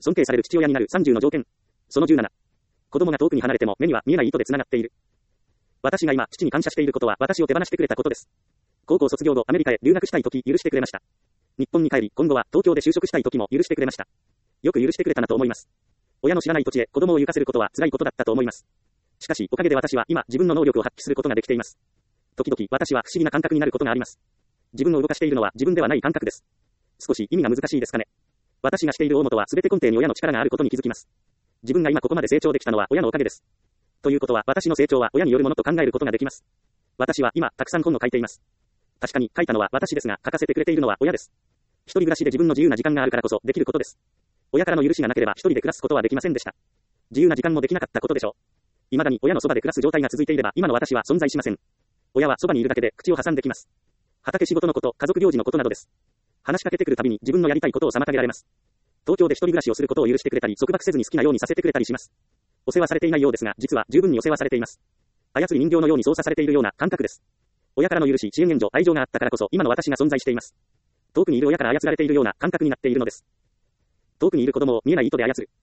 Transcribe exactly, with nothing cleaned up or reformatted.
尊敬される父親になるさんじゅうの条件。そのじゅうなな。子供が遠くに離れても目には見えない糸で繋がっている。私が今、父に感謝していることは私を手放してくれたことです。高校卒業後アメリカへ留学したい時許してくれました。日本に帰り、今後は東京で就職したい時も許してくれました。よく許してくれたなと思います。親の知らない土地へ子供を行かせることは辛いことだったと思います。しかし、おかげで私は今自分の能力を発揮することができています。時々私は不思議な感覚になることがあります。自分を動かしているのは自分ではない感覚です。少し意味が難しいですかね。私がしている大元は全て根底に親の力があることに気づきます。自分が今ここまで成長できたのは親のおかげです。ということは私の成長は親によるものと考えることができます。私は今たくさん本を書いています。確かに書いたのは私ですが書かせてくれているのは親です。一人暮らしで自分の自由な時間があるからこそできることです。親からの許しがなければ一人で暮らすことはできませんでした。自由な時間もできなかったことでしょう。未だに親のそばで暮らす状態が続いていれば今の私は存在しません。親はそばにいるだけで口を挟んできます。畑仕事のこと、家族行事のことなどです。話しかけてくるたびに自分のやりたいことを妨げられます。東京で一人暮らしをすることを許してくれたり、束縛せずに好きなようにさせてくれたりします。お世話されていないようですが、実は十分にお世話されています。操り人形のように操作されているような感覚です。親からの許し、支援援助、愛情があったからこそ今の私が存在しています。遠くにいる親から操られているような感覚になっているのです。遠くにいる子供を見えない糸で操る。